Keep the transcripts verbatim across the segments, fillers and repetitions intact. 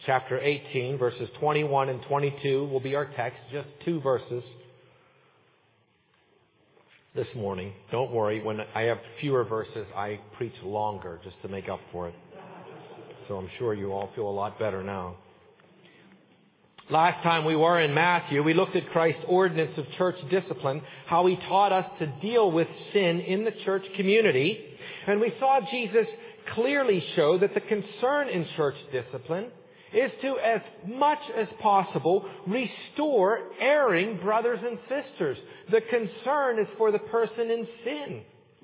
chapter eighteen, verses twenty-one and twenty-two will be our text, just two verses this morning. Don't worry, when I have fewer verses, I preach longer just to make up for it. So I'm sure you all feel a lot better now. Last time we were in Matthew, we looked at Christ's ordinance of church discipline, how He taught us to deal with sin in the church community. And we saw Jesus clearly show that the concern in church discipline is to, as much as possible, restore erring brothers and sisters. The concern is for the person in sin,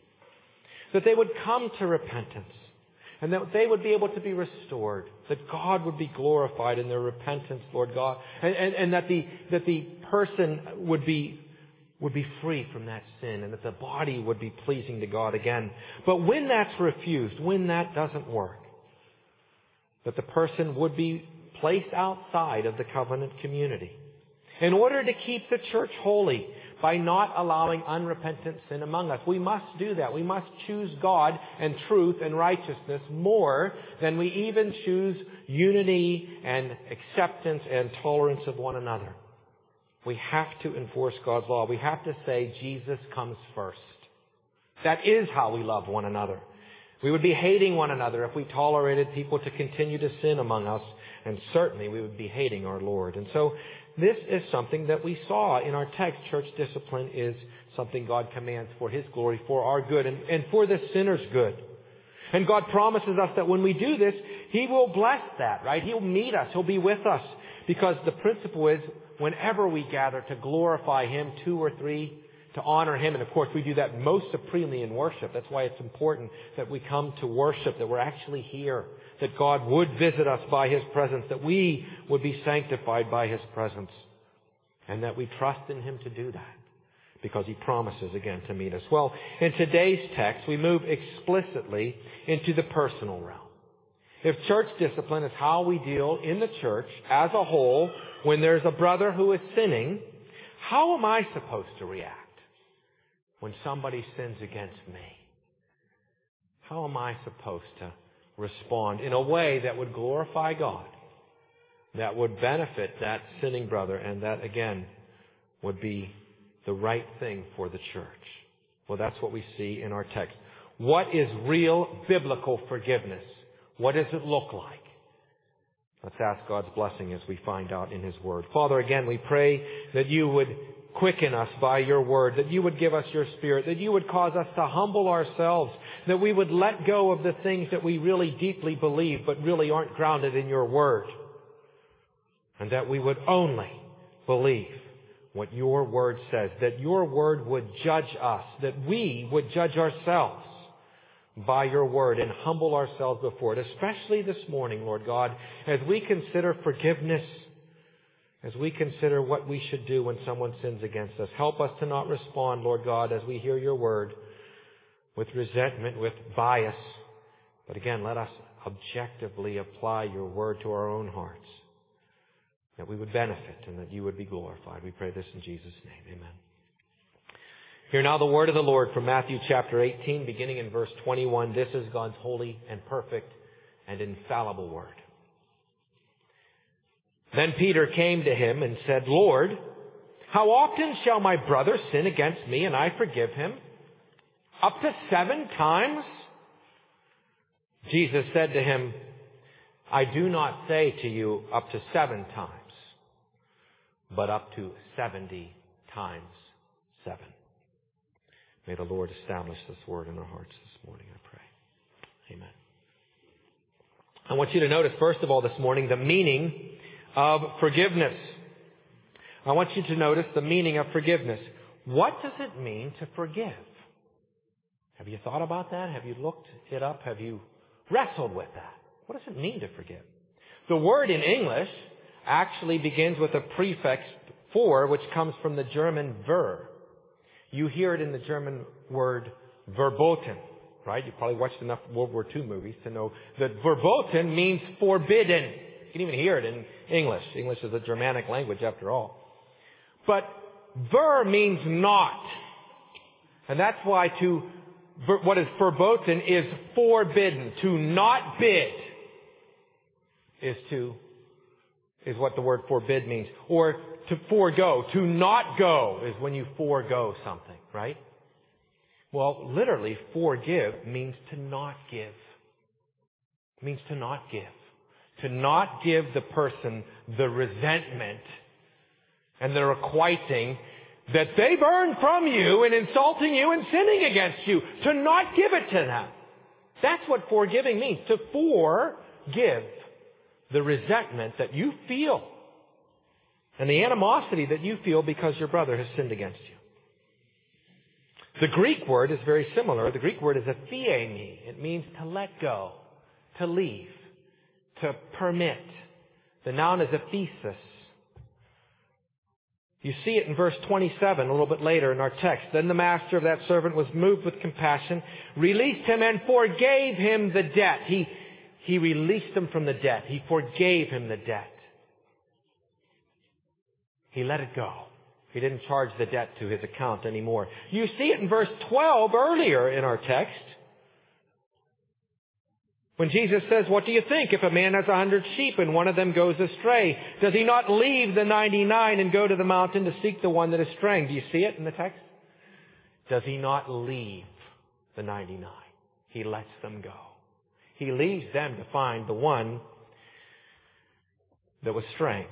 that they would come to repentance, and that they would be able to be restored, that God would be glorified in their repentance, Lord God, and, and, and that the that the person would be would be free from that sin, and that the body would be pleasing to God again. But when that's refused, when that doesn't work, that the person would be placed outside of the covenant community in order to keep the church holy by not allowing unrepentant sin among us. We must do that. We must choose God and truth and righteousness more than we even choose unity and acceptance and tolerance of one another. We have to enforce God's law. We have to say Jesus comes first. That is how we love one another. We would be hating one another if we tolerated people to continue to sin among us, and certainly we would be hating our Lord. And so this is something that we saw in our text. Church discipline is something God commands for His glory, for our good, and, and for the sinner's good. And God promises us that when we do this, He will bless that, right? He'll meet us. He'll be with us. Because the principle is, whenever we gather to glorify Him, two or three, to honor Him. And of course, we do that most supremely in worship. That's why it's important that we come to worship, that we're actually here, that God would visit us by His presence, that we would be sanctified by His presence, and that we trust in Him to do that, because He promises again to meet us. Well, in today's text, we move explicitly into the personal realm. If church discipline is how we deal in the church as a whole when there's a brother who is sinning, how am I supposed to react when somebody sins against me? How am I supposed to respond in a way that would glorify God, that would benefit that sinning brother, and that, again, would be the right thing for the church? Well, that's what we see in our text. What is real biblical forgiveness? What does it look like? Let's ask God's blessing as we find out in His Word. Father, again, we pray that You would quicken us by Your Word, that You would give us Your Spirit, that You would cause us to humble ourselves, that we would let go of the things that we really deeply believe but really aren't grounded in Your Word, and that we would only believe what Your Word says, that Your Word would judge us, that we would judge ourselves by Your Word and humble ourselves before it, especially this morning, Lord God, as we consider forgiveness, as we consider what we should do when someone sins against us. Help us to not respond, Lord God, as we hear Your Word with resentment, with bias. But again, let us objectively apply Your Word to our own hearts, that we would benefit and that You would be glorified. We pray this in Jesus' name. Amen. Hear now the word of the Lord from Matthew chapter eighteen, beginning in verse twenty-one. This is God's holy and perfect and infallible word. Then Peter came to Him and said, Lord, how often shall my brother sin against me and I forgive him? Up to seven times? Jesus said to him, I do not say to you up to seven times, but up to seventy times seven. May the Lord establish this word in our hearts this morning, I pray. Amen. I want you to notice, first of all, this morning, the meaning of forgiveness. I want you to notice the meaning of forgiveness. What does it mean to forgive? Have you thought about that? Have you looked it up? Have you wrestled with that? What does it mean to forgive? The word in English actually begins with a prefix for, which comes from the German ver. You hear it in the German word verboten, right? You probably watched enough World War Two movies to know that verboten means forbidden. You can even hear it in English. English is a Germanic language after all. But ver means not. And that's why to, what is verboten is forbidden. To not bid is to is what the word forbid means. Or to forego. To not go is when you forego something, right? Well, literally, forgive means to not give. It means to not give. To not give the person the resentment and the requiting that they've earned from you in insulting you and sinning against you. To not give it to them. That's what forgiving means. To forgive the resentment that you feel and the animosity that you feel because your brother has sinned against you. The Greek word is very similar. The Greek word is aphiemi. It means to let go, to leave, to permit. The noun is aphesis. You see it in verse twenty-seven, a little bit later in our text. Then the master of that servant was moved with compassion, released him and forgave him the debt. He, he released him from the debt. He forgave him the debt. He let it go. He didn't charge the debt to his account anymore. You see it in verse twelve earlier in our text. When Jesus says, what do you think? If a man has a hundred sheep and one of them goes astray, does he not leave the ninety-nine and go to the mountain to seek the one that is straying? Do you see it in the text? Does he not leave the ninety-nine? He lets them go. He leaves them to find the one that was straying.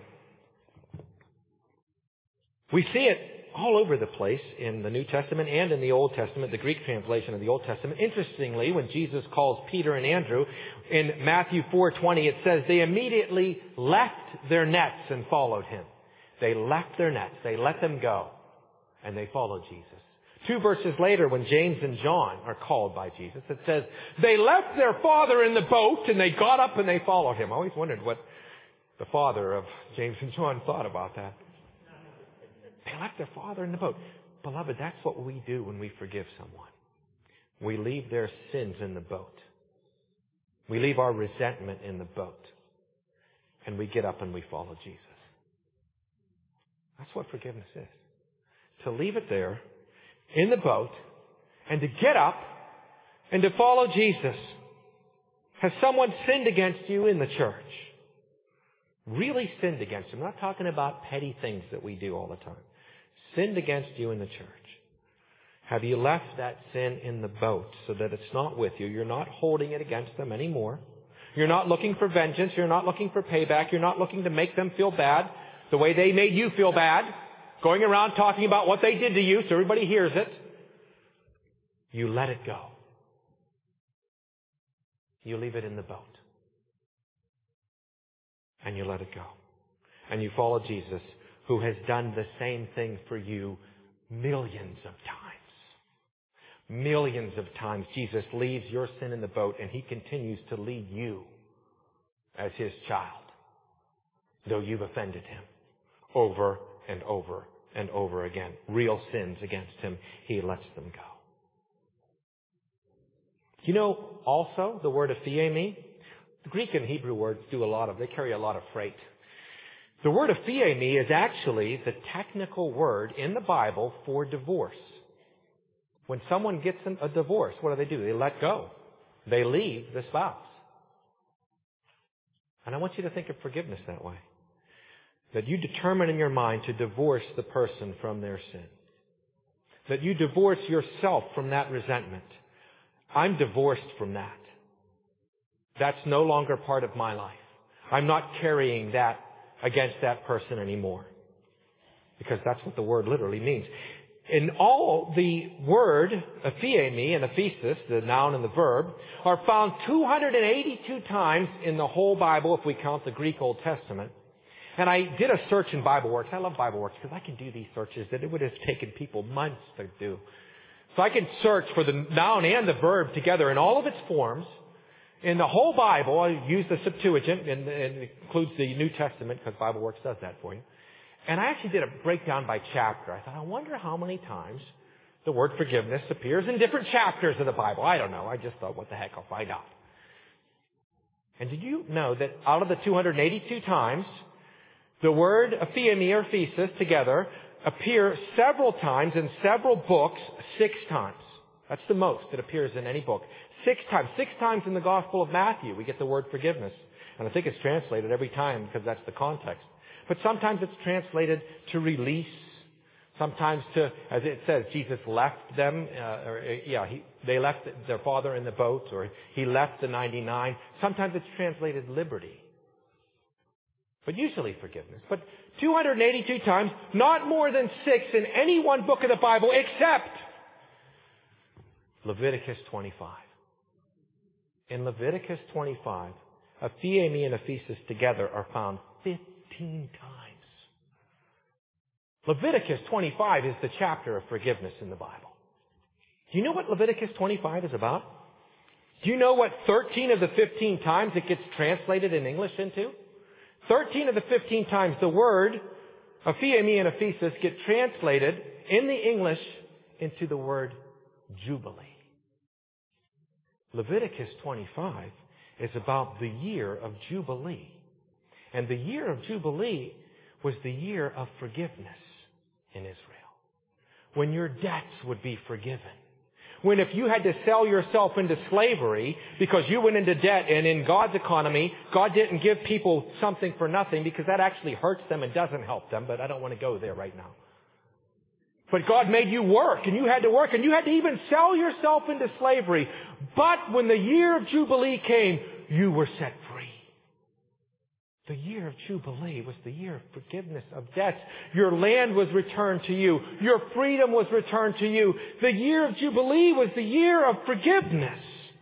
We see it all over the place in the New Testament and in the Old Testament, the Greek translation of the Old Testament. Interestingly, when Jesus calls Peter and Andrew, in Matthew four twenty, it says they immediately left their nets and followed him. They left their nets. They let them go. And they followed Jesus. Two verses later, when James and John are called by Jesus, it says they left their father in the boat and they got up and they followed him. I always wondered what the father of James and John thought about that. They left their father in the boat. Beloved, that's what we do when we forgive someone. We leave their sins in the boat. We leave our resentment in the boat. And we get up and we follow Jesus. That's what forgiveness is. To leave it there, in the boat, and to get up and to follow Jesus. Has someone sinned against you in the church? Really sinned against you. I'm not talking about petty things that we do all the time. Sinned against you in the church. Have you left that sin in the boat so that it's not with you? You're not holding it against them anymore. You're not looking for vengeance. You're not looking for payback. You're not looking to make them feel bad the way they made you feel bad. Going around talking about what they did to you so everybody hears it. You let it go. You leave it in the boat. And you let it go. And you follow Jesus, who has done the same thing for you millions of times. Millions of times Jesus leaves your sin in the boat and he continues to lead you as his child. Though you've offended him over and over and over again. Real sins against him, he lets them go. You know also the word aphiemi? The Greek and Hebrew words do a lot of, they carry a lot of freight. The word aphiemi is actually the technical word in the Bible for divorce. When someone gets a divorce, what do they do? They let go. They leave the spouse. And I want you to think of forgiveness that way. That you determine in your mind to divorce the person from their sin. That you divorce yourself from that resentment. I'm divorced from that. That's no longer part of my life. I'm not carrying that against that person anymore. Because that's what the word literally means. In all, the word aphiemi and aphesis, the noun and the verb, are found two hundred eighty-two times in the whole Bible if we count the Greek Old Testament. And I did a search in BibleWorks. I love BibleWorks because I can do these searches that it would have taken people months to do. So I can search for the noun and the verb together in all of its forms. In the whole Bible, I use the Septuagint, and it includes the New Testament because BibleWorks does that for you. And I actually did a breakdown by chapter. I thought, I wonder how many times the word forgiveness appears in different chapters of the Bible. I don't know. I just thought, what the heck, I'll find out. And did you know that out of the two hundred eighty-two times, the word aphiemi or aphesis together appear several times in several books, six times. That's the most that appears in any book. Six times. Six times in the Gospel of Matthew we get the word forgiveness. And I think it's translated every time because that's the context. But sometimes it's translated to release. Sometimes to, as it says, Jesus left them, uh, or yeah, he, they left their father in the boat, or he left the ninety-nine. Sometimes it's translated liberty. But usually forgiveness. But two hundred eighty-two times, not more than six in any one book of the Bible except Leviticus twenty-five. In Leviticus twenty-five, Aphiemi and Ephesus together are found fifteen times. Leviticus twenty-five is the chapter of forgiveness in the Bible. Do you know what Leviticus twenty-five is about? Do you know what thirteen of the fifteen times it gets translated in English into? thirteen of the fifteen times the word Aphiemi and Ephesus get translated in the English into the word Jubilee. Leviticus twenty-five is about the year of Jubilee. And the year of Jubilee was the year of forgiveness in Israel. When your debts would be forgiven. When if you had to sell yourself into slavery because you went into debt, and in God's economy, God didn't give people something for nothing because that actually hurts them and doesn't help them, but I don't want to go there right now. But God made you work, and you had to work, and you had to even sell yourself into slavery. But when the year of Jubilee came, you were set free. The year of Jubilee was the year of forgiveness of debts. Your land was returned to you. Your freedom was returned to you. The year of Jubilee was the year of forgiveness.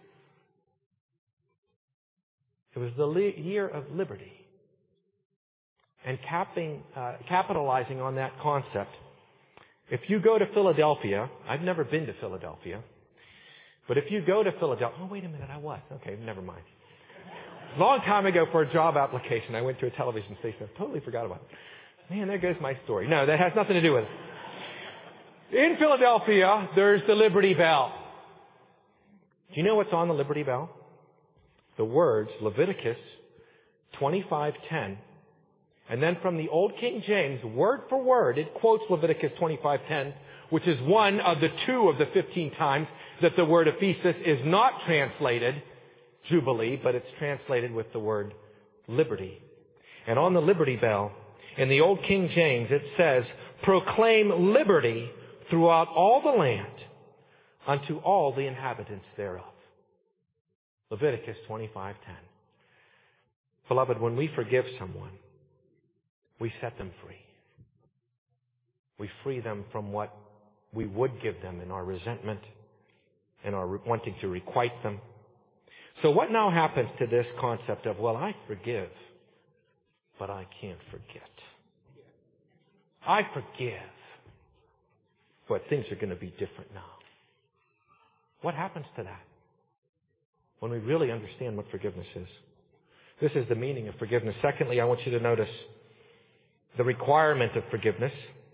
It was the li- year of liberty. And capping, uh, capitalizing on that concept, if you go to Philadelphia, I've never been to Philadelphia, but if you go to Philadelphia, oh, wait a minute, I was. Okay, never mind. A long time ago for a job application, I went to a television station. I totally forgot about it. Man, there goes my story. No, that has nothing to do with it. In Philadelphia, there's the Liberty Bell. Do you know what's on the Liberty Bell? The words Leviticus twenty-five ten. And then from the Old King James, word for word, it quotes Leviticus twenty-five ten, which is one of the two of the fifteen times that the word Ephesus is not translated Jubilee, but it's translated with the word liberty. And on the Liberty Bell, in the Old King James, it says, proclaim liberty throughout all the land unto all the inhabitants thereof. Leviticus twenty-five ten. Beloved, when we forgive someone, we set them free. We free them from what we would give them in our resentment and our wanting to requite them. So what now happens to this concept of, well, I forgive, but I can't forget. I forgive, but things are going to be different now. What happens to that when we really understand what forgiveness is? This is the meaning of forgiveness. Secondly, I want you to notice the requirement of forgiveness.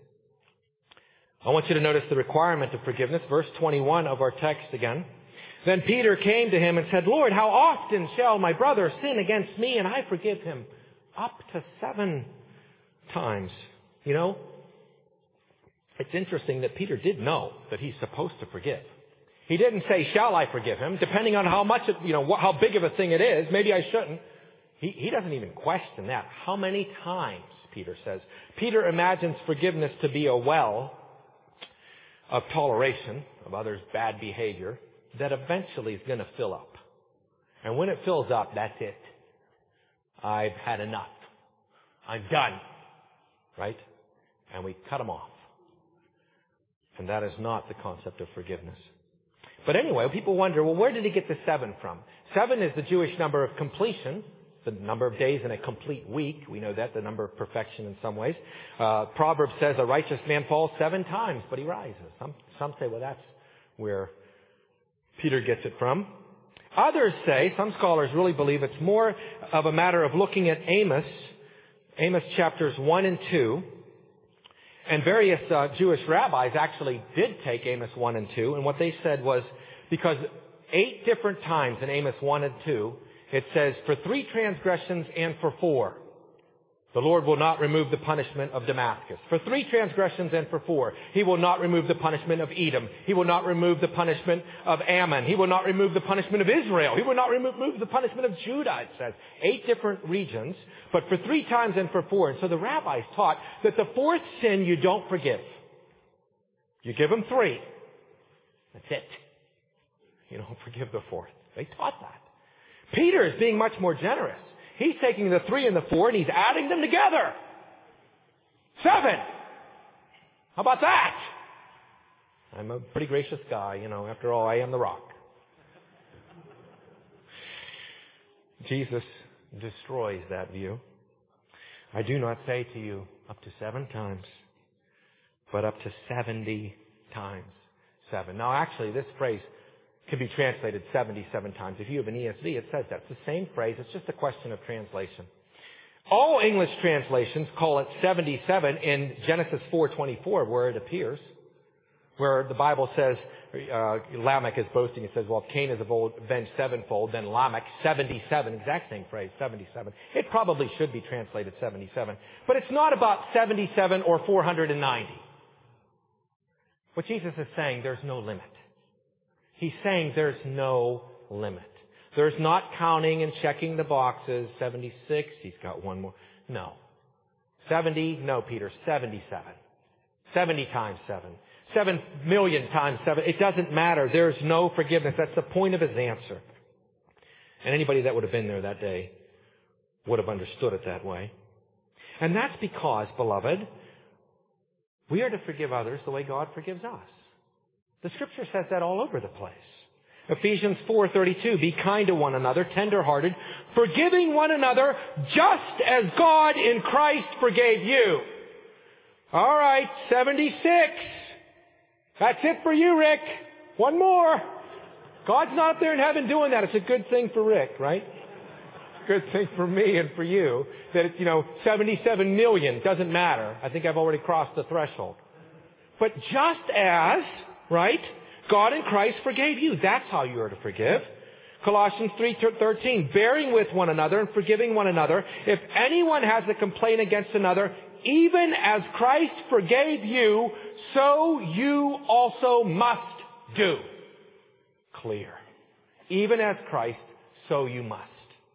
I want you to notice the requirement of forgiveness. Verse twenty-one of our text again. Then Peter came to him and said, Lord, how often shall my brother sin against me and I forgive him? Up to seven times. You know, it's interesting that Peter did know that he's supposed to forgive. He didn't say, shall I forgive him? Depending on how much, it, you know, how big of a thing it is, maybe I shouldn't. He, he doesn't even question that. How many times, Peter says. Peter imagines forgiveness to be a well of toleration of others' bad behavior that eventually is going to fill up. And when it fills up, that's it. I've had enough. I'm done. Right? And we cut them off. And that is not the concept of forgiveness. But anyway, people wonder, well, where did he get the seven from? Seven is the Jewish number of completion, the number of days in a complete week. We know that, the number of perfection in some ways. Uh, Proverbs says a righteous man falls seven times, but he rises. Some, some say, well, that's where Peter gets it from. Others say, some scholars really believe it's more of a matter of looking at Amos, Amos chapters one and two. And various uh, Jewish rabbis actually did take Amos one and two. And what they said was, because eight different times in Amos one and two, it says, for three transgressions and for four. The Lord will not remove the punishment of Damascus. For three transgressions and for four. He will not remove the punishment of Edom. He will not remove the punishment of Ammon. He will not remove the punishment of Israel. He will not remove the punishment of Judah, it says. Eight different regions, but for three times and for four. And so the rabbis taught that the fourth sin you don't forgive. You give them three. That's it. You don't forgive the fourth. They taught that. Peter is being much more generous. He's taking the three and the four and he's adding them together. Seven. How about that? I'm a pretty gracious guy, you know. After all, I am the rock. Jesus destroys that view. I do not say to you up to seven times, but up to seventy times seven. Now, actually, this phrase can be translated seventy-seven times. If you have an E S V, it says that. It's the same phrase. It's just a question of translation. All English translations call it seventy-seven in Genesis four twenty-four, where it appears, where the Bible says, uh, Lamech is boasting. It says, well, if Cain is avenged sevenfold, then Lamech seventy-seven. Exact same phrase, seventy-seven. It probably should be translated seventy-seven. But it's not about seventy-seven or four hundred ninety. What Jesus is saying, there's no limit. He's saying there's no limit. There's not counting and checking the boxes. seventy-six, he's got one more. No. seventy, no, Peter, seventy-seven. seventy times seven. seven million times seven. It doesn't matter. There's no forgiveness. That's the point of his answer. And anybody that would have been there that day would have understood it that way. And that's because, beloved, we are to forgive others the way God forgives us. The Scripture says that all over the place. Ephesians four thirty-two, be kind to one another, tender-hearted, forgiving one another, just as God in Christ forgave you. All right, seventy-six. That's it for you, Rick. One more. God's not up there in heaven doing that. It's a good thing for Rick, right? Good thing for me and for you that it's, you know, seventy-seven million. Doesn't matter. I think I've already crossed the threshold. But just as, right, God in Christ forgave you. That's how you are to forgive. Colossians three thirteen, bearing with one another and forgiving one another. If anyone has a complaint against another, even as Christ forgave you, so you also must do. Clear. Even as Christ, so you must.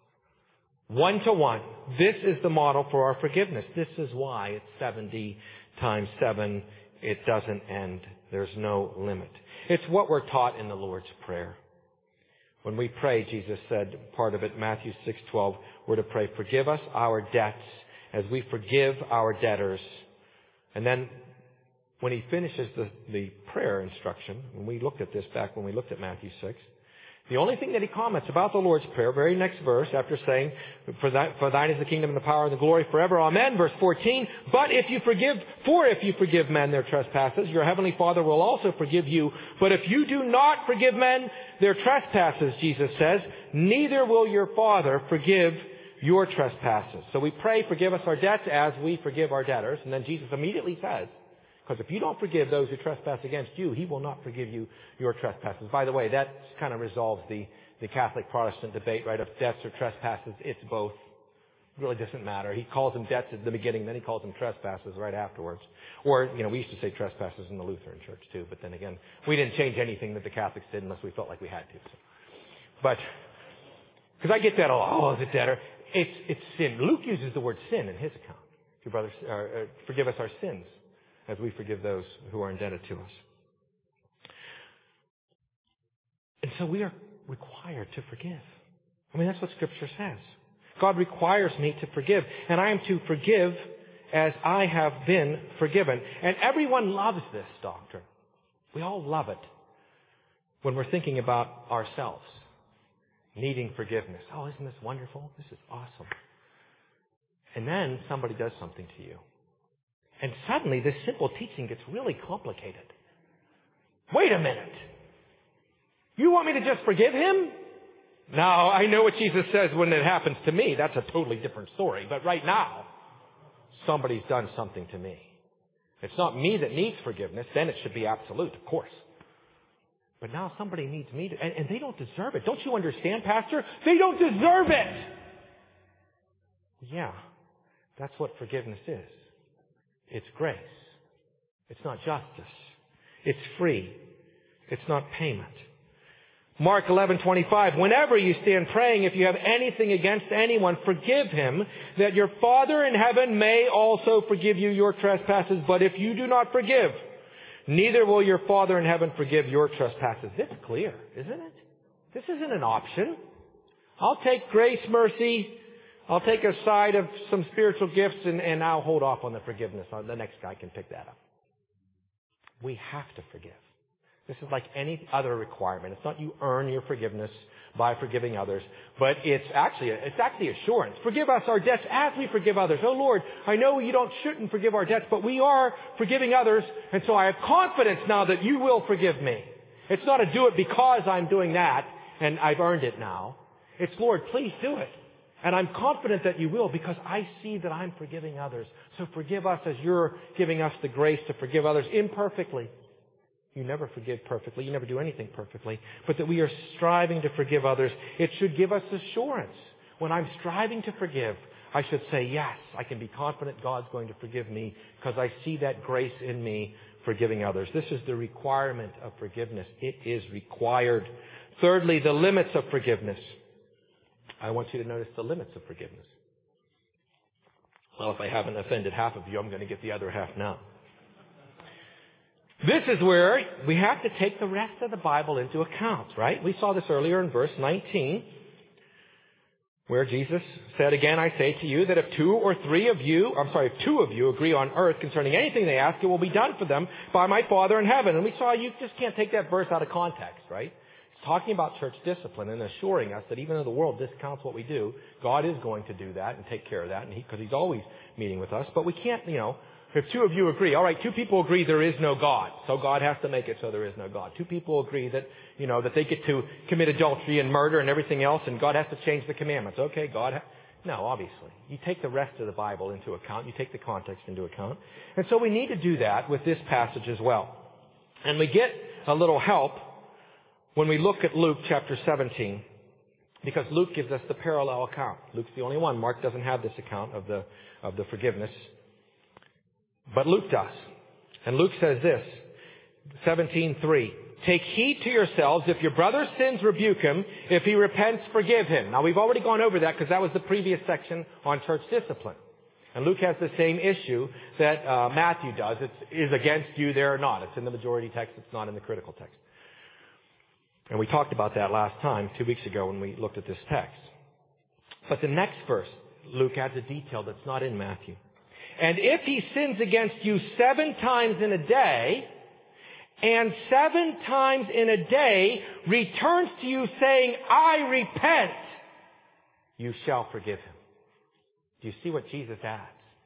One to one. This is the model for our forgiveness. This is why it's seventy times seven. It doesn't end. There's no limit. It's what we're taught in the Lord's Prayer. When we pray, Jesus said, part of it, Matthew six twelve, we're to pray, forgive us our debts as we forgive our debtors. And then when he finishes the, the prayer instruction, when we looked at this back when we looked at Matthew six, the only thing that he comments about the Lord's Prayer, very next verse, after saying, for, that, for thine is the kingdom and the power and the glory forever, amen, verse fourteen, but if you forgive, for if you forgive men their trespasses, your heavenly Father will also forgive you. But if you do not forgive men their trespasses, Jesus says, neither will your Father forgive your trespasses. So we pray, forgive us our debts as we forgive our debtors. And then Jesus immediately says, because if you don't forgive those who trespass against you, he will not forgive you your trespasses. By the way, that kind of resolves the, the Catholic-Protestant debate, right? Of debts or trespasses, it's both. It really doesn't matter. He calls them debts at the beginning, then he calls them trespasses right afterwards. Or, you know, we used to say trespasses in the Lutheran Church too, but then again, we didn't change anything that the Catholics did unless we felt like we had to. So. But, because I get that a lot. Oh, is it debtor? It's, it's sin. Luke uses the word sin in his account. Your brothers, uh, uh, forgive us our sins as we forgive those who are indebted to us. And so we are required to forgive. I mean, that's what Scripture says. God requires me to forgive, and I am to forgive as I have been forgiven. And everyone loves this doctrine. We all love it when we're thinking about ourselves needing forgiveness. Oh, isn't this wonderful? This is awesome. And then somebody does something to you. And suddenly this simple teaching gets really complicated. Wait a minute. You want me to just forgive him? Now, I know what Jesus says when it happens to me. That's a totally different story. But right now, somebody's done something to me. It's not me that needs forgiveness. Then it should be absolute, of course. But now somebody needs me to, and, and they don't deserve it. Don't you understand, Pastor? They don't deserve it. Yeah. That's what forgiveness is. It's grace. It's not justice. It's free. It's not payment. Mark eleven twenty-five, whenever you stand praying, if you have anything against anyone, forgive him, that your Father in heaven may also forgive you your trespasses. But if you do not forgive, neither will your Father in heaven forgive your trespasses. It's clear, isn't it? This isn't an option. I'll take grace, mercy. I'll take a side of some spiritual gifts, and, and I'll hold off on the forgiveness. The next guy can pick that up. We have to forgive. This is like any other requirement. It's not you earn your forgiveness by forgiving others, but it's actually it's actually assurance. Forgive us our debts as we forgive others. Oh Lord, I know you don't shouldn't forgive our debts, but we are forgiving others, and so I have confidence now that you will forgive me. It's not a do it because I'm doing that and I've earned it now. It's Lord, please do it. And I'm confident that you will because I see that I'm forgiving others. So forgive us as you're giving us the grace to forgive others imperfectly. You never forgive perfectly. You never do anything perfectly. But that we are striving to forgive others. It should give us assurance. When I'm striving to forgive, I should say, yes, I can be confident God's going to forgive me because I see that grace in me forgiving others. This is the requirement of forgiveness. It is required. Thirdly, the limits of forgiveness. I want you to notice the limits of forgiveness. Well, if I haven't offended half of you, I'm going to get the other half now. This is where we have to take the rest of the Bible into account, right? We saw this earlier in verse nineteen, where Jesus said, again, I say to you that if two or three of you, I'm sorry, if two of you agree on earth concerning anything they ask, it will be done for them by my Father in heaven. And we saw you just can't take that verse out of context, right? It's talking about church discipline and assuring us that even though the world discounts what we do, God is going to do that and take care of that, and he, because he's always meeting with us. But we can't, you know, if two of you agree, all right, two people agree there is no God, so God has to make it so there is no God. Two people agree that, you know, that they get to commit adultery and murder and everything else, and God has to change the commandments. Okay, God, ha- no, obviously. You take the rest of the Bible into account. You take the context into account. And so we need to do that with this passage as well. And we get a little help when we look at Luke chapter seventeen, because Luke gives us the parallel account. Luke's the only one. Mark doesn't have this account of the of the forgiveness. But Luke does. And Luke says this, seventeen three. Take heed to yourselves. If your brother sins, rebuke him. If he repents, forgive him. Now, we've already gone over that because that was the previous section on church discipline. And Luke has the same issue that uh, Matthew does. It is against you there or not. It's in the majority text. It's not in the critical text. And we talked about that last time, two weeks ago, when we looked at this text. But the next verse, Luke adds a detail that's not in Matthew. And if he sins against you seven times in a day, and seven times in a day returns to you saying, I repent, you shall forgive him. Do you see what Jesus adds?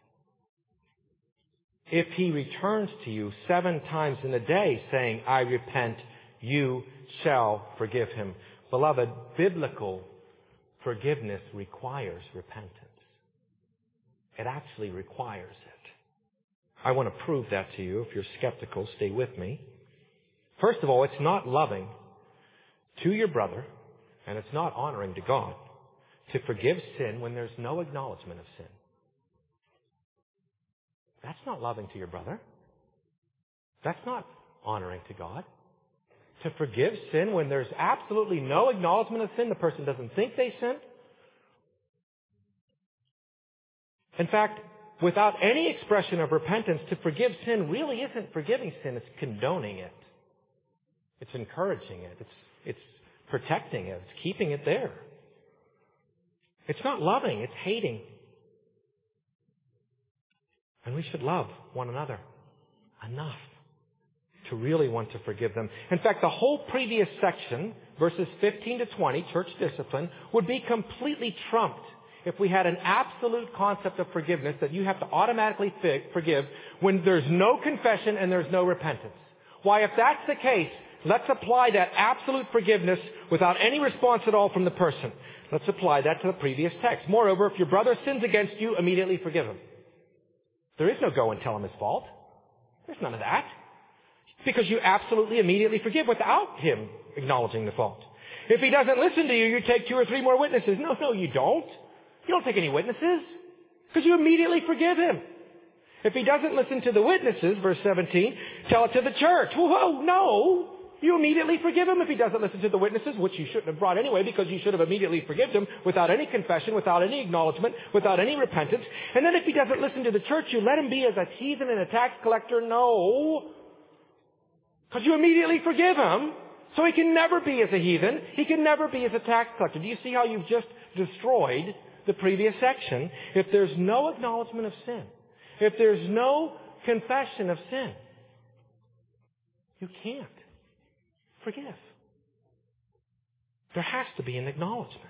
If he returns to you seven times in a day saying, I repent, you shall forgive him. Beloved, biblical forgiveness requires repentance. It actually requires it. I want to prove that to you. If you're skeptical, stay with me. First of all, it's not loving to your brother, and it's not honoring to God to forgive sin when there's no acknowledgement of sin. That's not loving to your brother. That's not honoring to God. To forgive sin when there's absolutely no acknowledgement of sin, the person doesn't think they sinned. In fact, without any expression of repentance, to forgive sin really isn't forgiving sin, it's condoning it. It's encouraging it. It's, it's protecting it. It's keeping it there. It's not loving, it's hating. And we should love one another enough to really want to forgive them. In fact, the whole previous section, verses fifteen to twenty, church discipline, would be completely trumped if we had an absolute concept of forgiveness that you have to automatically forgive when there's no confession and there's no repentance. Why, if that's the case, let's apply that absolute forgiveness without any response at all from the person. Let's apply that to the previous text. Moreover, if your brother sins against you, immediately forgive him. There is no go and tell him his fault. There's none of that. Because you absolutely immediately forgive without him acknowledging the fault. If he doesn't listen to you, you take two or three more witnesses. No, no, you don't. You don't take any witnesses. Because you immediately forgive him. If he doesn't listen to the witnesses, verse seventeen, tell it to the church. Whoa, no. You immediately forgive him if he doesn't listen to the witnesses, which you shouldn't have brought anyway, because you should have immediately forgiven him without any confession, without any acknowledgement, without any repentance. And then if he doesn't listen to the church, you let him be as a heathen and a tax collector? No. Because you immediately forgive him, so he can never be as a heathen. He can never be as a tax collector. Do you see how you've just destroyed the previous section? If there's no acknowledgement of sin, if there's no confession of sin, you can't forgive. There has to be an acknowledgement.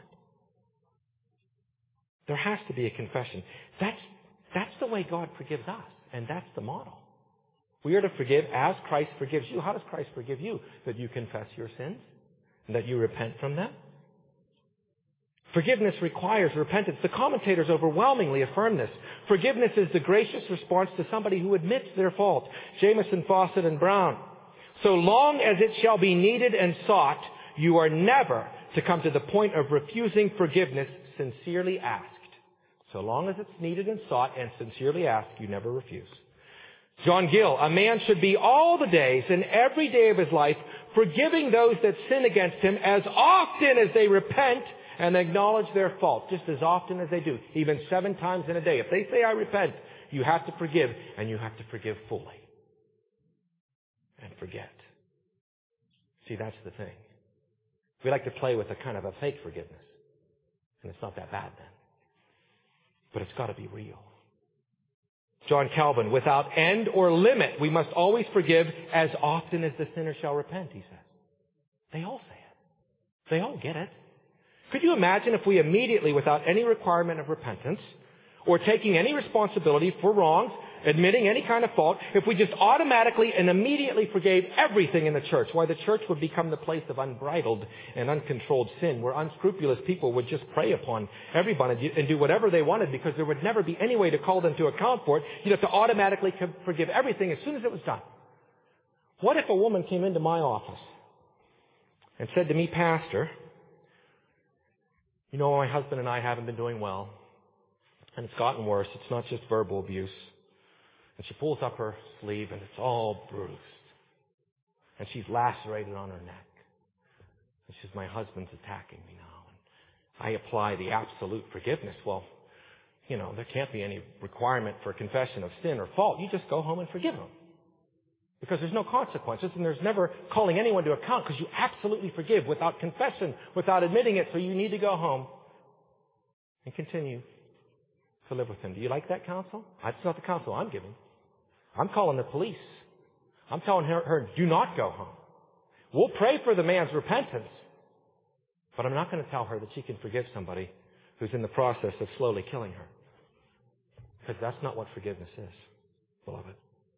There has to be a confession. That's, that's the way God forgives us, and that's the model. We are to forgive as Christ forgives you. How does Christ forgive you? That you confess your sins and that you repent from them. Forgiveness requires repentance. The commentators overwhelmingly affirm this. Forgiveness is the gracious response to somebody who admits their fault. Jamieson, Fawcett, and Brown. So long as it shall be needed and sought, you are never to come to the point of refusing forgiveness sincerely asked. So long as it's needed and sought and sincerely asked, you never refuse. John Gill, a man should be all the days and every day of his life forgiving those that sin against him as often as they repent and acknowledge their fault, just as often as they do, even seven times in a day. If they say, I repent, you have to forgive, and you have to forgive fully. And forget. See, that's the thing. We like to play with a kind of a fake forgiveness. And it's not that bad then. But it's got to be real. John Calvin, without end or limit, we must always forgive as often as the sinner shall repent, he says. They all say it. They all get it. Could you imagine if we immediately, without any requirement of repentance, or taking any responsibility for wrongs, admitting any kind of fault, if we just automatically and immediately forgave everything in the church? Why, the church would become the place of unbridled and uncontrolled sin, where unscrupulous people would just prey upon everybody and do whatever they wanted, because there would never be any way to call them to account for it. You'd have to automatically forgive everything as soon as it was done. What if a woman came into my office and said to me, Pastor, you know, my husband and I haven't been doing well, and it's gotten worse. It's not just verbal abuse. And she pulls up her sleeve, and it's all bruised. And she's lacerated on her neck. And she says, my husband's attacking me now. And I apply the absolute forgiveness. Well, you know, there can't be any requirement for confession of sin or fault. You just go home and forgive him. Because there's no consequences, and there's never calling anyone to account, because you absolutely forgive without confession, without admitting it. So you need to go home and continue to live with him. Do you like that counsel? That's not the counsel I'm giving. I'm calling the police. I'm telling her, her, do not go home. We'll pray for the man's repentance, but I'm not going to tell her that she can forgive somebody who's in the process of slowly killing her. Because that's not what forgiveness is, beloved.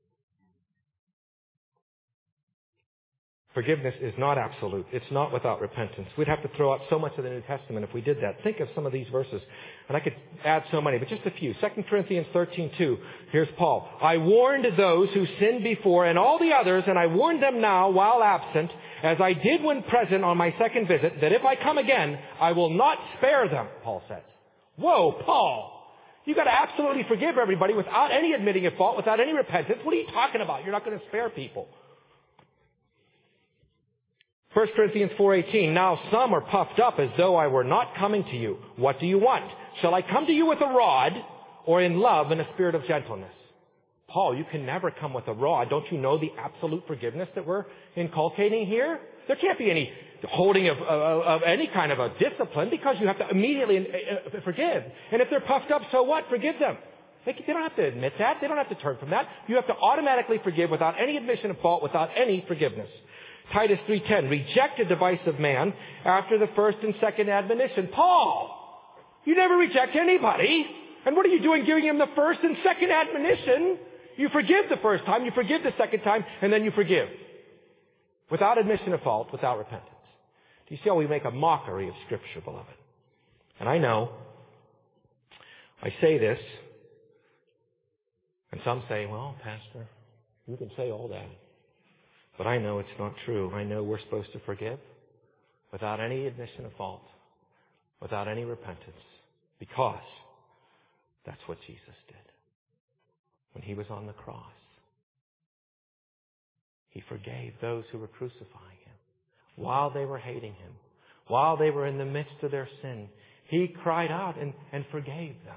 Forgiveness is not absolute. It's not without repentance. We'd have to throw out so much of the New Testament if we did that. Think of some of these verses. And I could add so many, but just a few. Second Corinthians thirteen two. Here's Paul. I warned those who sinned before and all the others, and I warned them now while absent, as I did when present on my second visit, that if I come again, I will not spare them, Paul says. Whoa, Paul. You've got to absolutely forgive everybody without any admitting of fault, without any repentance. What are you talking about? You're not going to spare people. First Corinthians four eighteen, now some are puffed up as though I were not coming to you. What do you want? Shall I come to you with a rod, or in love and a spirit of gentleness? Paul, you can never come with a rod. Don't you know the absolute forgiveness that we're inculcating here? There can't be any holding of, of, of any kind of a discipline, because you have to immediately forgive. And if they're puffed up, so what? Forgive them. They don't have to admit that. They don't have to turn from that. You have to automatically forgive without any admission of fault, without any forgiveness. Titus three ten, reject a divisive man after the first and second admonition. Paul, you never reject anybody. And what are you doing giving him the first and second admonition? You forgive the first time, you forgive the second time, and then you forgive. Without admission of fault, without repentance. Do you see how we make a mockery of Scripture, beloved? And I know, I say this, and some say, well, Pastor, you can say all that. But I know it's not true. I know we're supposed to forgive without any admission of fault, without any repentance, because That's what Jesus did. When he was on the cross, he forgave those who were crucifying him. While they were hating him, while they were in the midst of their sin, he cried out and, and forgave them.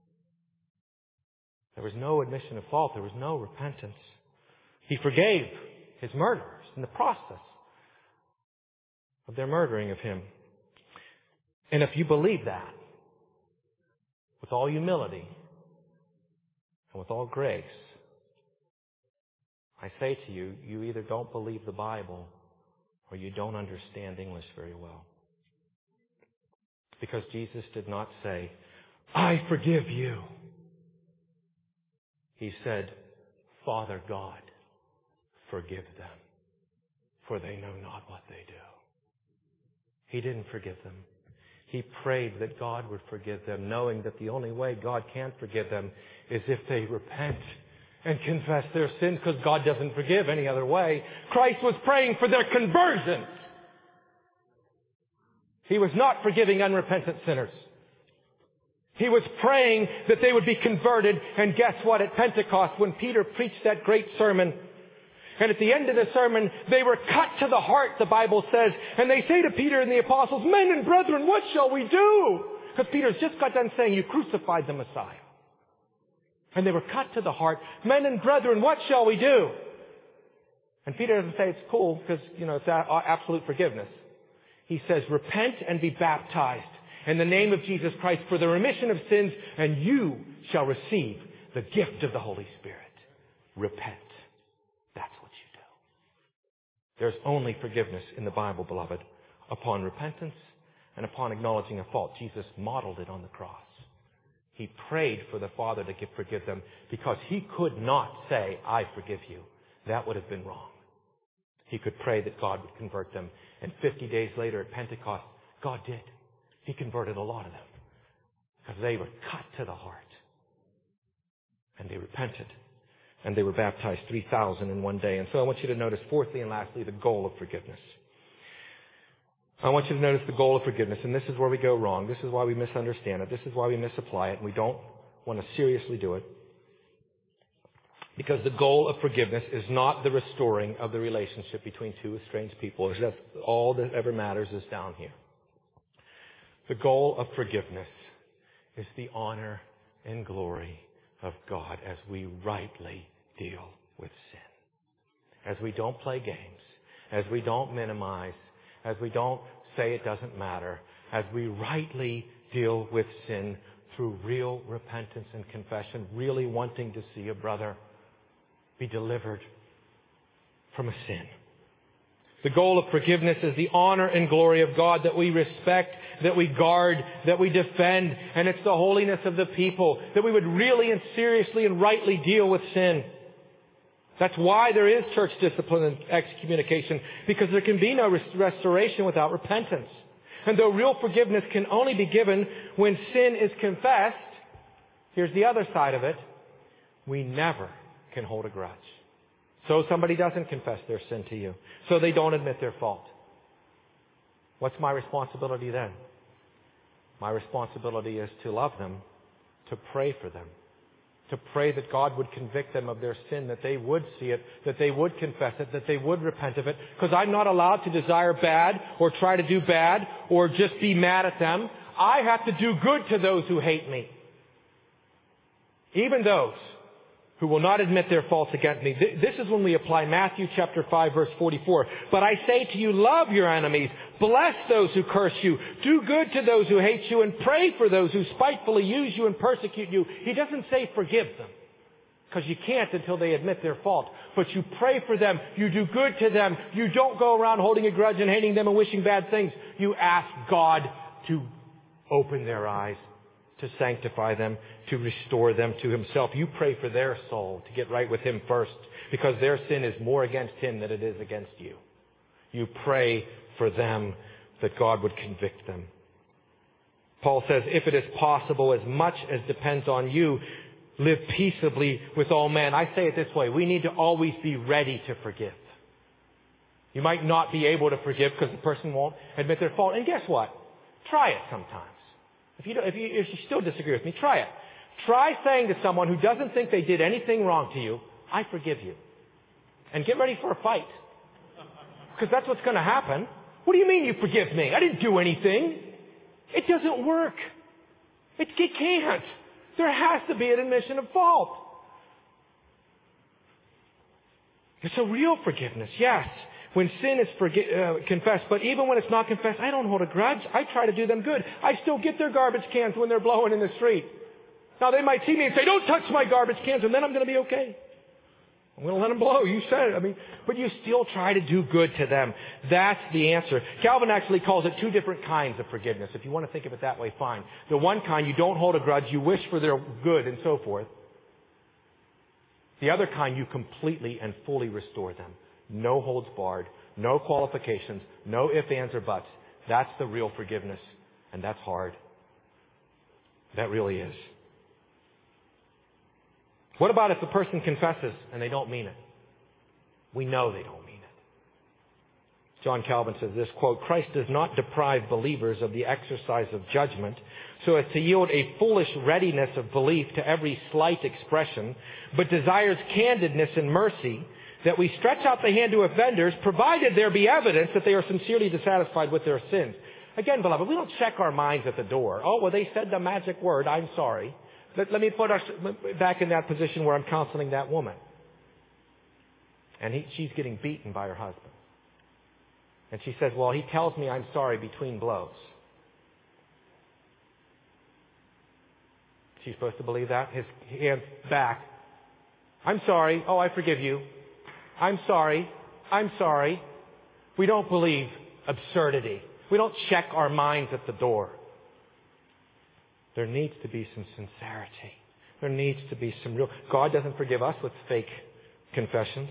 There was no admission of fault. There was no repentance. He forgave his murderers in the process of their murdering of him. And if you believe that, with all humility and with all grace, I say to you, you either don't believe the Bible or you don't understand English very well. Because Jesus did not say, I forgive you. He said, Father God, forgive them, for they know not what they do. He didn't forgive them. He prayed that God would forgive them, knowing that the only way God can forgive them is if they repent and confess their sins, because God doesn't forgive any other way. Christ was praying for their conversion. He was not forgiving unrepentant sinners. He was praying that they would be converted. And guess what? At Pentecost, when Peter preached that great sermon, and at the end of the sermon, they were cut to the heart, the Bible says. And they say to Peter and the apostles, men and brethren, what shall we do? Because Peter's just got done saying, you crucified the Messiah. And they were cut to the heart. Men and brethren, what shall we do? And Peter doesn't say it's cool because, you know, it's absolute forgiveness. He says, repent and be baptized in the name of Jesus Christ for the remission of sins, and you shall receive the gift of the Holy Spirit. Repent. That's what you do. There's only forgiveness in the Bible, beloved, upon repentance and upon acknowledging a fault. Jesus modeled it on the cross. He prayed for the Father to forgive them because he could not say, I forgive you. That would have been wrong. He could pray that God would convert them. And fifty days later at Pentecost, God did. He converted a lot of them because they were cut to the heart. And they repented. And they were baptized three thousand in one day. And so I want you to notice, fourthly and lastly, the goal of forgiveness. I want you to notice the goal of forgiveness. And this is where we go wrong. This is why we misunderstand it. This is why we misapply it. And we don't want to seriously do it. Because the goal of forgiveness is not the restoring of the relationship between two estranged people. That's all that ever matters is down here. The goal of forgiveness is the honor and glory of God as we rightly deal with sin. As we don't play games. As we don't minimize. As we don't say it doesn't matter. As we rightly deal with sin through real repentance and confession. Really wanting to see a brother be delivered from a sin. The goal of forgiveness is the honor and glory of God that we respect, that we guard, that we defend, and it's the holiness of the people, that we would really and seriously and rightly deal with sin. That's why there is church discipline and excommunication, because there can be no restoration without repentance. And though real forgiveness can only be given when sin is confessed, here's the other side of it. We never can hold a grudge. So somebody doesn't confess their sin to you. So they don't admit their fault. What's my responsibility then? My responsibility is to love them, to pray for them, to pray that God would convict them of their sin, that they would see it, that they would confess it, that they would repent of it. Because I'm not allowed to desire bad or try to do bad or just be mad at them. I have to do good to those who hate me. Even those who will not admit their faults against me. This is when we apply Matthew chapter five, verse forty-four. But I say to you, love your enemies. Bless those who curse you. Do good to those who hate you. And pray for those who spitefully use you and persecute you. He doesn't say forgive them, because you can't until they admit their fault. But you pray for them. You do good to them. You don't go around holding a grudge and hating them and wishing bad things. You ask God to open their eyes, to sanctify them, to restore them to Himself. You pray for their soul to get right with Him first, because their sin is more against Him than it is against you. You pray for them that God would convict them. Paul says, if it is possible, as much as depends on you, live peaceably with all men. I say it this way, we need to always be ready to forgive. You might not be able to forgive because the person won't admit their fault. And guess what? Try it sometimes. If you, don't, if, you, if you still disagree with me, try it. Try saying to someone who doesn't think they did anything wrong to you, I forgive you. And get ready for a fight. Because that's what's going to happen. What do you mean you forgive me? I didn't do anything. It doesn't work. It, it can't. There has to be an admission of fault. It's a real forgiveness, yes, when sin is forgi- uh, confessed. But even when it's not confessed, I don't hold a grudge. I try to do them good. I still get their garbage cans when they're blowing in the street. Now, they might see me and say, don't touch my garbage cans, and then I'm going to be okay. I'm going to let them blow. You said it. I mean, but you still try to do good to them. That's the answer. Calvin actually calls it two different kinds of forgiveness. If you want to think of it that way, fine. The one kind, you don't hold a grudge. You wish for their good and so forth. The other kind, you completely and fully restore them. No holds barred. No qualifications. No ifs, ands, or buts. That's the real forgiveness. And that's hard. That really is. What about if the person confesses and they don't mean it? We know they don't mean it. John Calvin says this, quote, Christ does not deprive believers of the exercise of judgment so as to yield a foolish readiness of belief to every slight expression, but desires candidness and mercy that we stretch out the hand to offenders, provided there be evidence that they are sincerely dissatisfied with their sins. Again, beloved, we don't check our minds at the door. Oh, well, they said the magic word, I'm sorry. Let, let me put us back in that position where I'm counseling that woman. And he, she's getting beaten by her husband. And she says, well, he tells me I'm sorry between blows. She's supposed to believe that? His hands back. I'm sorry. Oh, I forgive you. I'm sorry. I'm sorry. We don't believe absurdity. We don't check our minds at the door. There needs to be some sincerity. There needs to be some real... God doesn't forgive us with fake confessions.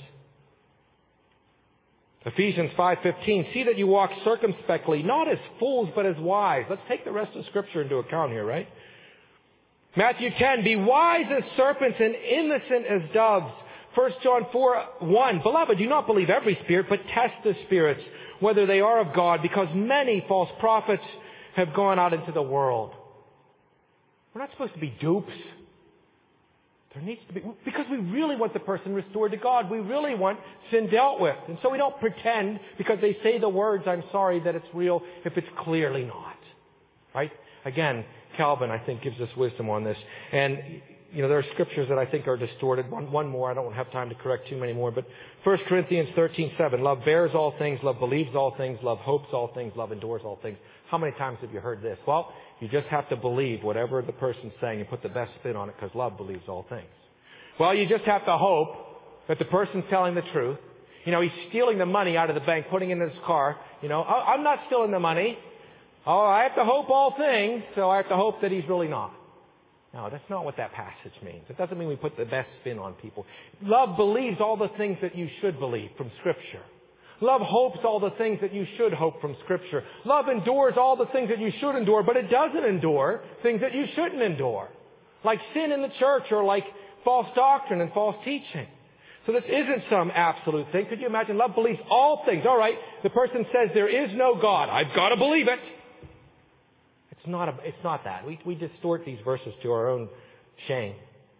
Ephesians five fifteen, see that you walk circumspectly, not as fools, but as wise. Let's take the rest of Scripture into account here, right? Matthew ten, be wise as serpents and innocent as doves. First John four one, beloved, do not believe every spirit, but test the spirits, whether they are of God, because many false prophets have gone out into the world. We're not supposed to be dupes. There needs to be, because we really want the person restored to God. We really want sin dealt with. And so we don't pretend because they say the words, I'm sorry, that it's real if it's clearly not. Right? Again, Calvin, I think, gives us wisdom on this. And, you know, there are scriptures that I think are distorted. One, one more. I don't have time to correct too many more. But First Corinthians thirteen seven, love bears all things, love believes all things, love hopes all things, love endures all things. How many times have you heard this? Well, you just have to believe whatever the person's saying and put the best spin on it because love believes all things. Well, you just have to hope that the person's telling the truth. You know, he's stealing the money out of the bank, putting it in his car. You know, I'm not stealing the money. Oh, I have to hope all things, so I have to hope that he's really not. No, that's not what that passage means. It doesn't mean we put the best spin on people. Love believes all the things that you should believe from Scripture. Love hopes all the things that you should hope from Scripture. Love endures all the things that you should endure, but it doesn't endure things that you shouldn't endure. Like sin in the church or like false doctrine and false teaching. So this isn't some absolute thing. Could you imagine? Love believes all things. All right, the person says there is no God. I've got to believe it. It's not, a, it's not that. We, we distort these verses to our own shame.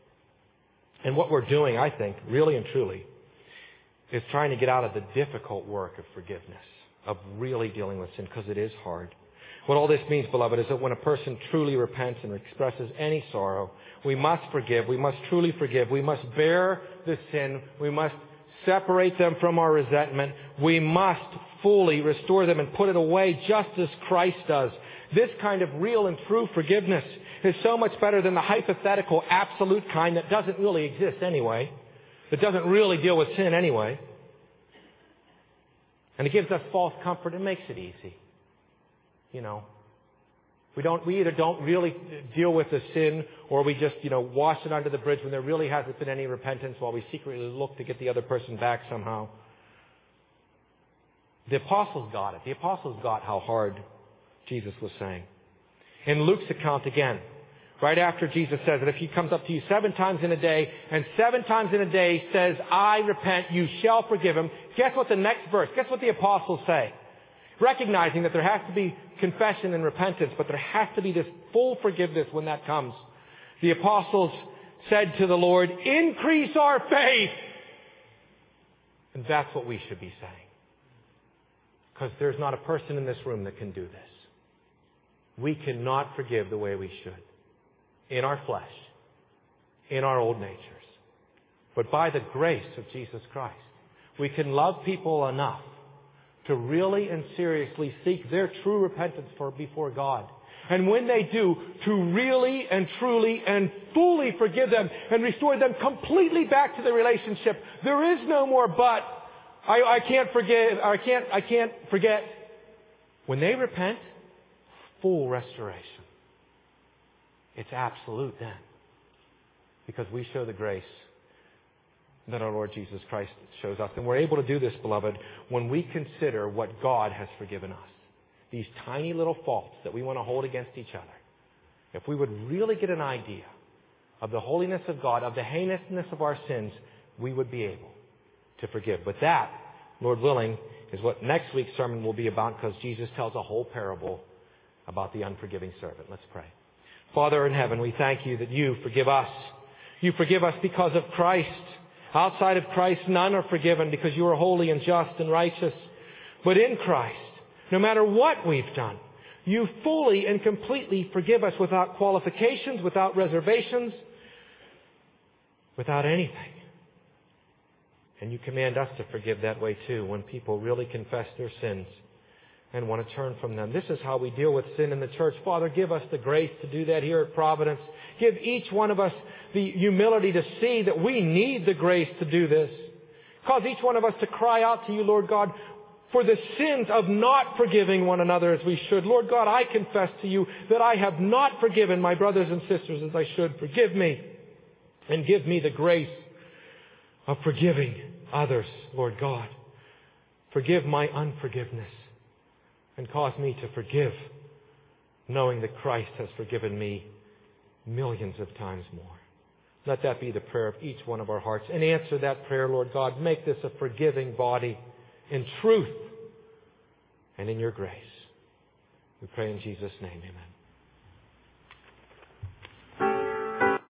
And what we're doing, I think, really and truly, is trying to get out of the difficult work of forgiveness, of really dealing with sin, because it is hard. What all this means, beloved, is that when a person truly repents and expresses any sorrow, we must forgive. We must truly forgive. We must bear the sin. We must separate them from our resentment. We must fully restore them and put it away just as Christ does. This kind of real and true forgiveness is so much better than the hypothetical, absolute kind that doesn't really exist anyway. That doesn't really deal with sin anyway. And it gives us false comfort and makes it easy. You know, we don't, we either don't really deal with the sin or we just, you know, wash it under the bridge when there really hasn't been any repentance while we secretly look to get the other person back somehow. The apostles got it. The apostles got how hard Jesus was saying. In Luke's account again, right after Jesus says that if he comes up to you seven times in a day and seven times in a day says, I repent, you shall forgive him. Guess what the next verse, guess what the apostles say? Recognizing that there has to be confession and repentance, but there has to be this full forgiveness when that comes. The apostles said to the Lord, increase our faith. And that's what we should be saying. Because there's not a person in this room that can do this. We cannot forgive the way we should. In our flesh. In our old natures. But by the grace of Jesus Christ, we can love people enough to really and seriously seek their true repentance for before God. And when they do, to really and truly and fully forgive them and restore them completely back to the relationship. There is no more but. I, I can't forgive. I can't. I can't forget. When they repent, full restoration. It's absolute then, because we show the grace that our Lord Jesus Christ shows us, and we're able to do this, beloved, when we consider what God has forgiven us. These tiny little faults that we want to hold against each other. If we would really get an idea of the holiness of God, of the heinousness of our sins, we would be able to forgive. But that, Lord willing, is what next week's sermon will be about, because Jesus tells a whole parable about the unforgiving servant. Let's pray. Father in heaven, we thank you that you forgive us. You forgive us because of Christ. Outside of Christ, none are forgiven because you are holy and just and righteous. But in Christ, no matter what we've done, you fully and completely forgive us without qualifications, without reservations, without anything. And you command us to forgive that way too, when people really confess their sins and want to turn from them. This is how we deal with sin in the church. Father, give us the grace to do that here at Providence. Give each one of us the humility to see that we need the grace to do this. Cause each one of us to cry out to you, Lord God, for the sins of not forgiving one another as we should. Lord God, I confess to you that I have not forgiven my brothers and sisters as I should. Forgive me and give me the grace of forgiving others, Lord God. Forgive my unforgiveness and cause me to forgive, knowing that Christ has forgiven me millions of times more. Let that be the prayer of each one of our hearts. And answer that prayer, Lord God. Make this a forgiving body in truth and in your grace. We pray in Jesus' name, amen.